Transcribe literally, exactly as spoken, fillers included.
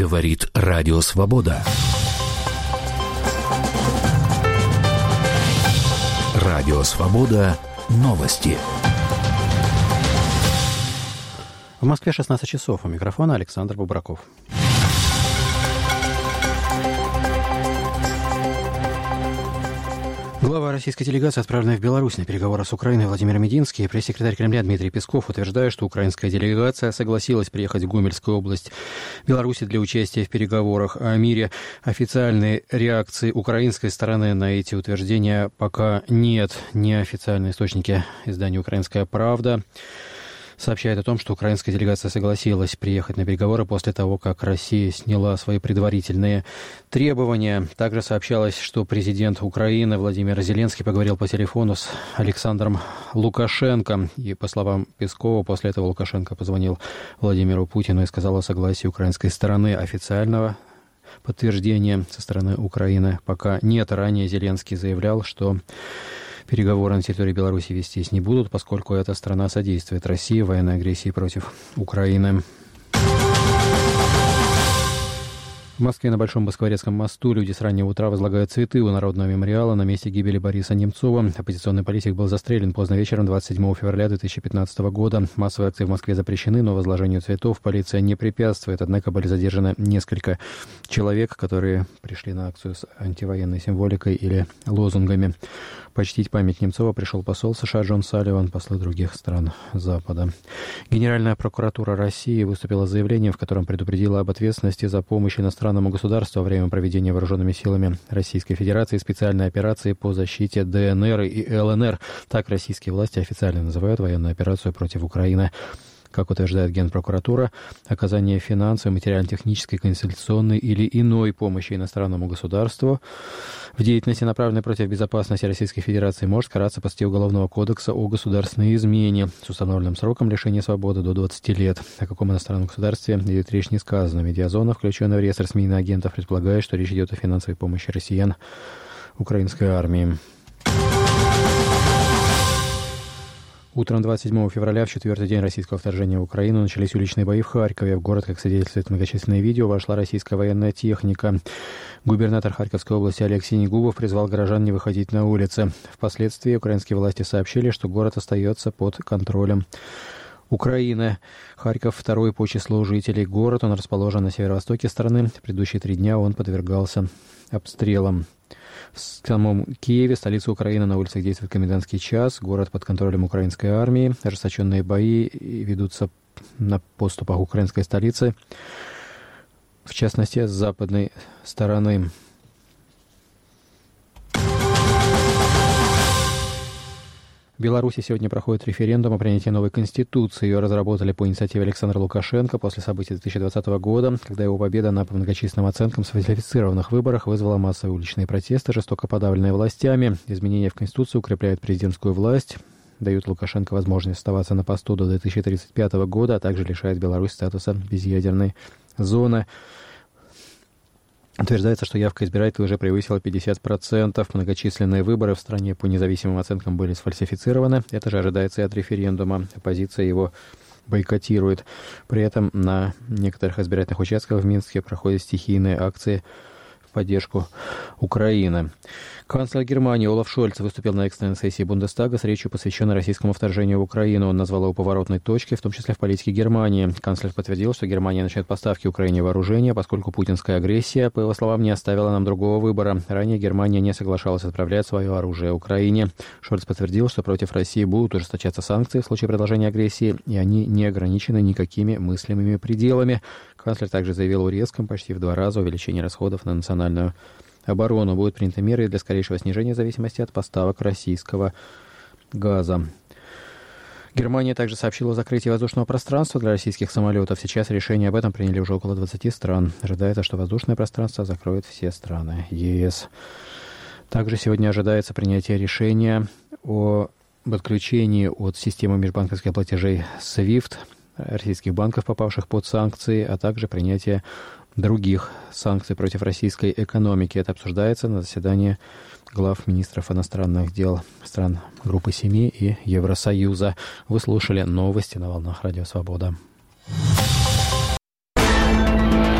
Говорит Радио Свобода. Радио Свобода. Новости. В Москве шестнадцать часов. У микрофона Александр Бубраков. Глава российской делегации, отправленной в Беларусь на переговоры с Украиной, Владимир Мединский, и пресс-секретарь Кремля Дмитрий Песков утверждают, что украинская делегация согласилась приехать в Гомельскую область Беларуси для участия в переговорах о мире. Официальной реакции украинской стороны на эти утверждения пока нет. Неофициальные источники издания «Украинская правда» сообщает о том, что украинская делегация согласилась приехать на переговоры после того, как Россия сняла свои предварительные требования. Также сообщалось, что президент Украины Владимир Зеленский поговорил по телефону с Александром Лукашенко. И, по словам Пескова, после этого Лукашенко позвонил Владимиру Путину и сказал о согласии украинской стороны. Официального подтверждения со стороны Украины пока нет. Ранее Зеленский заявлял, что переговоры на территории Беларуси вестись не будут, поскольку эта страна содействует России в военной агрессии против Украины. В Москве на Большом Москворецком мосту люди с раннего утра возлагают цветы у Народного мемориала на месте гибели Бориса Немцова. Оппозиционный политик был застрелен поздно вечером двадцать седьмого февраля две тысячи пятнадцатого года. Массовые акции в Москве запрещены, но возложению цветов полиция не препятствует. Однако были задержаны несколько человек, которые пришли на акцию с антивоенной символикой или лозунгами. Почтить память Немцова пришел посол США Джон Салливан, послы других стран Запада. Генеральная прокуратура России выступила с заявлением, в котором предупредила об ответственности за помощь иностранному государству во время проведения вооруженными силами Российской Федерации специальной операции по защите ДНР и ЛНР. Так российские власти официально называют военную операцию против Украины. Как утверждает Генпрокуратура, оказание финансовой, материально-технической, консультационной или иной помощи иностранному государству в деятельности, направленной против безопасности Российской Федерации, может караться по статье Уголовного кодекса о государственной измене с установленным сроком лишения свободы до двадцати лет. О каком иностранном государстве идет речь, не сказано. Медиазона, включенная в реестр СМИ агентов, предполагает, что речь идет о финансовой помощи россиян украинской армии. Утром двадцать седьмого февраля, в четвертый день российского вторжения в Украину, начались уличные бои в Харькове. В город, как свидетельствует многочисленные видео, вошла российская военная техника. Губернатор Харьковской области Алексей Негубов призвал горожан не выходить на улицы. Впоследствии украинские власти сообщили, что город остается под контролем Украины. Харьков второй по числу жителей город. Он расположен на северо-востоке страны. В предыдущие три дня он подвергался обстрелам. В самом Киеве, столице Украины, на улицах действует комендантский час. Город под контролем украинской армии. Ожесточенные бои ведутся на подступах украинской столицы, в частности, с западной стороны. В Беларуси сегодня проходит референдум о принятии новой конституции. Ее разработали по инициативе Александра Лукашенко после событий две тысячи двадцатого года, когда его победа на, по многочисленным оценкам, сфальсифицированных выборах вызвала массовые уличные протесты, жестоко подавленные властями. Изменения в Конституцию укрепляют президентскую власть, дают Лукашенко возможность оставаться на посту до две тысячи тридцать пятого года, а также лишают Беларусь статуса безъядерной зоны. Утверждается, что явка избирателей уже превысила пятьдесят процентов. Многочисленные выборы в стране по независимым оценкам были сфальсифицированы. Это же ожидается и от референдума. Оппозиция его бойкотирует. При этом на некоторых избирательных участках в Минске проходят стихийные акции в поддержку Украины. Канцлер Германии Олаф Шольц выступил на экстренной сессии Бундестага с речью, посвященной российскому вторжению в Украину. Он назвал его поворотной точкой, в том числе в политике Германии. Канцлер подтвердил, что Германия начнет поставки Украине вооружения, поскольку путинская агрессия, по его словам, не оставила нам другого выбора. Ранее Германия не соглашалась отправлять свое оружие Украине. Шольц подтвердил, что против России будут ужесточаться санкции в случае продолжения агрессии, и они не ограничены никакими мыслимыми пределами. Канцлер также заявил о резком, почти в два раза, увеличении расходов на национальную оборону. Будут приняты меры для скорейшего снижения зависимости от поставок российского газа. Германия также сообщила о закрытии воздушного пространства для российских самолетов. Сейчас решение об этом приняли уже около двадцати стран. Ожидается, что воздушное пространство закроют все страны ЕС. Также сегодня ожидается принятие решения о об отключении от системы межбанковских платежей свифт российских банков, попавших под санкции, а также принятие других санкций против российской экономики. Это обсуждается на заседании глав министров иностранных дел стран Группы Семи и Евросоюза. Вы слушали новости на волнах Радио Свобода.